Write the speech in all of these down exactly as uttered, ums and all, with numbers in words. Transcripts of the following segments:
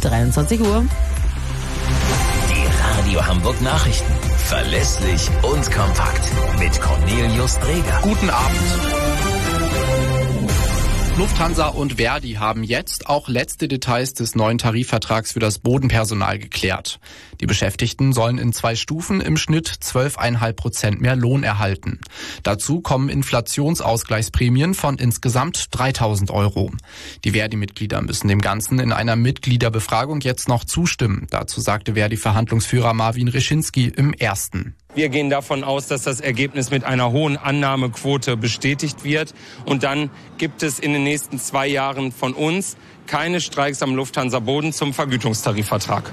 dreiundzwanzig Uhr. Die Radio Hamburg Nachrichten. Verlässlich und kompakt. Mit Cornelius Dreger. Guten Abend. Lufthansa und Verdi haben jetzt auch letzte Details des neuen Tarifvertrags für das Bodenpersonal geklärt. Die Beschäftigten sollen in zwei Stufen im Schnitt zwölf Komma fünf Prozent mehr Lohn erhalten. Dazu kommen Inflationsausgleichsprämien von insgesamt dreitausend Euro. Die Verdi-Mitglieder müssen dem Ganzen in einer Mitgliederbefragung jetzt noch zustimmen. Dazu sagte Verdi-Verhandlungsführer Marvin Reschinski im Ersten. Wir gehen davon aus, dass das Ergebnis mit einer hohen Annahmequote bestätigt wird. Und dann gibt es in den nächsten zwei Jahren von uns keine Streiks am Lufthansa-Boden zum Vergütungstarifvertrag.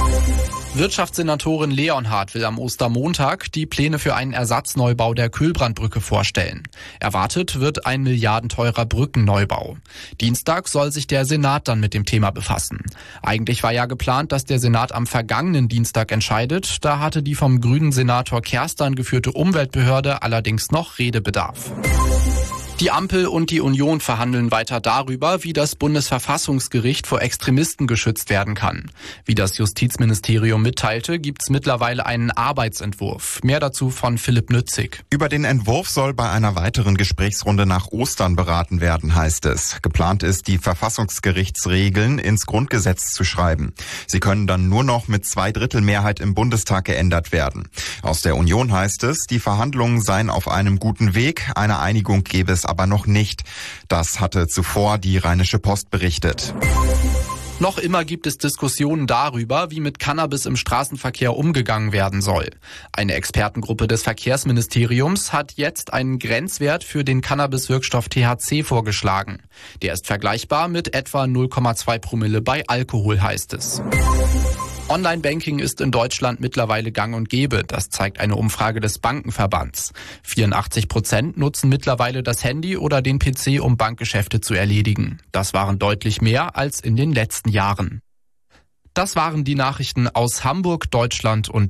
Wirtschaftssenatorin Leonhardt will am Ostermontag die Pläne für einen Ersatzneubau der Kühlbrandbrücke vorstellen. Erwartet wird ein milliardenteurer Brückenneubau. Dienstag soll sich der Senat dann mit dem Thema befassen. Eigentlich war ja geplant, dass der Senat am vergangenen Dienstag entscheidet. Da hatte die vom grünen Senator Kerstan geführte Umweltbehörde allerdings noch Redebedarf. Die Ampel und die Union verhandeln weiter darüber, wie das Bundesverfassungsgericht vor Extremisten geschützt werden kann. Wie das Justizministerium mitteilte, gibt es mittlerweile einen Arbeitsentwurf. Mehr dazu von Philipp Nützig. Über den Entwurf soll bei einer weiteren Gesprächsrunde nach Ostern beraten werden, heißt es. Geplant ist, die Verfassungsgerichtsregeln ins Grundgesetz zu schreiben. Sie können dann nur noch mit Zweidrittelmehrheit im Bundestag geändert werden. Aus der Union heißt es, die Verhandlungen seien auf einem guten Weg, eine Einigung gebe es aber noch nicht. Das hatte zuvor die Rheinische Post berichtet. Noch immer gibt es Diskussionen darüber, wie mit Cannabis im Straßenverkehr umgegangen werden soll. Eine Expertengruppe des Verkehrsministeriums hat jetzt einen Grenzwert für den Cannabis-Wirkstoff T H C vorgeschlagen. Der ist vergleichbar mit etwa null Komma zwei Promille bei Alkohol, heißt es. Online-Banking ist in Deutschland mittlerweile gang und gäbe. Das zeigt eine Umfrage des Bankenverbands. vierundachtzig Prozent nutzen mittlerweile das Handy oder den P C, um Bankgeschäfte zu erledigen. Das waren deutlich mehr als in den letzten Jahren. Das waren die Nachrichten aus Hamburg, Deutschland und